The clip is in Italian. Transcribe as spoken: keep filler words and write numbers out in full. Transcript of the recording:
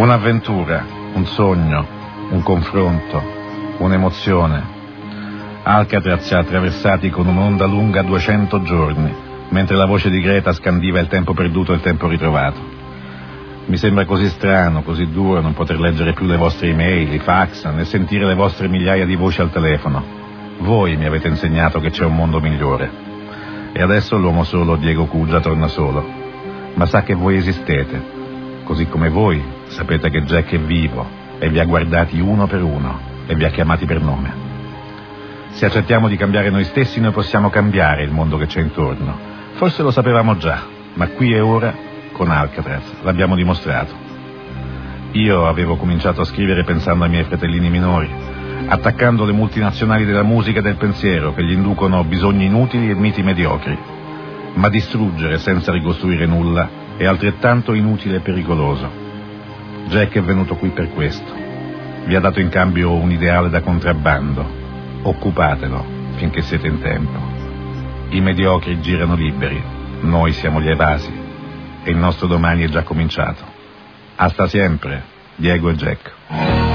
Un'avventura, un sogno, un confronto, un'emozione. Alcatraz ci ha attraversati con un'onda lunga duecento giorni, mentre la voce di Greta scandiva il tempo perduto e il tempo ritrovato. Mi sembra così strano, così duro non poter leggere più le vostre email, i fax, né sentire le vostre migliaia di voci al telefono. Voi mi avete insegnato che c'è un mondo migliore. E adesso l'uomo solo Diego Cugia torna solo. Ma sa che voi esistete, così come voi sapete che Jack è vivo e vi ha guardati uno per uno e vi ha chiamati per nome. Se accettiamo di cambiare noi stessi, noi possiamo cambiare il mondo che c'è intorno. Forse lo sapevamo già, ma qui e ora, con Alcatraz, l'abbiamo dimostrato. Io avevo cominciato a scrivere pensando ai miei fratellini minori, attaccando le multinazionali della musica e del pensiero che gli inducono bisogni inutili e miti mediocri. Ma distruggere senza ricostruire nulla è altrettanto inutile e pericoloso. Jack è venuto qui per questo. Vi ha dato in cambio un ideale da contrabbando. Occupatelo finché siete in tempo. I mediocri girano liberi, noi siamo gli evasi e il nostro domani è già cominciato. Hasta sempre, Diego e Jack.